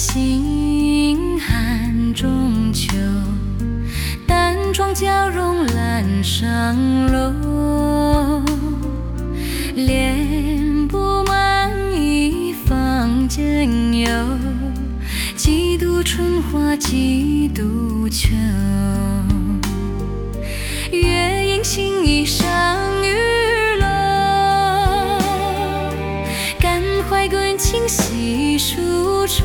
星寒中秋，淡妆娇容栏上楼。帘布满溢坊间游，几度春花几度秋。月影新衣上玉楼，感怀归情细数愁。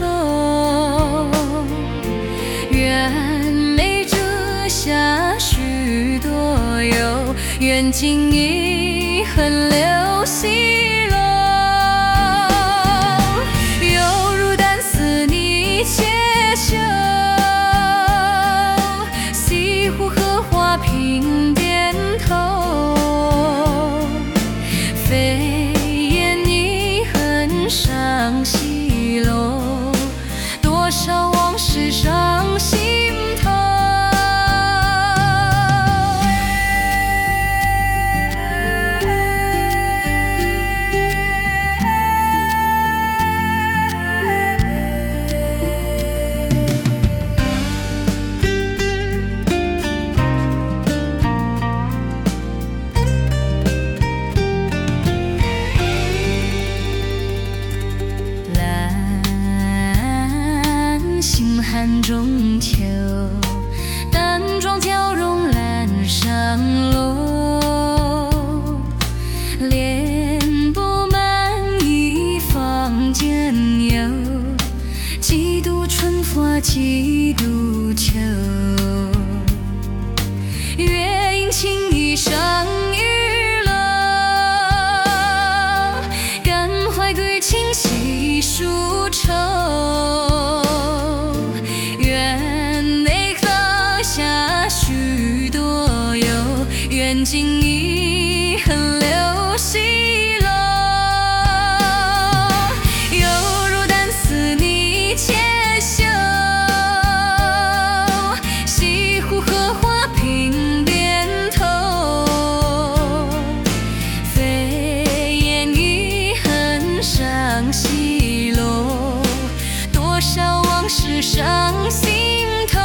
愿美折下许多忧，愿今遗恨留西楼。犹如单丝泥且休，西湖荷花颦点头。飞燕遗恨上西楼，多少往事上心头。寒中秋，淡妆娇容栏上楼。帘布满溢坊间游，几度春花几度秋。月影轻衣上玉楼，感怀归情细数愁。愿今遗恨留西楼，犹如单丝泥且休，西湖荷花颦点头。飞燕遗恨上西楼，多少往事上心头。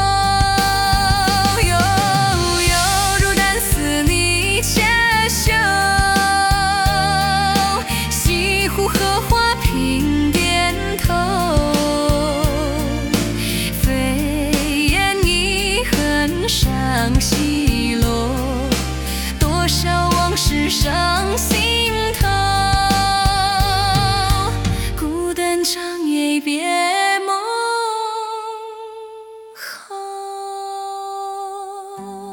上西楼，多少往事上心头。孤灯长夜别梦后。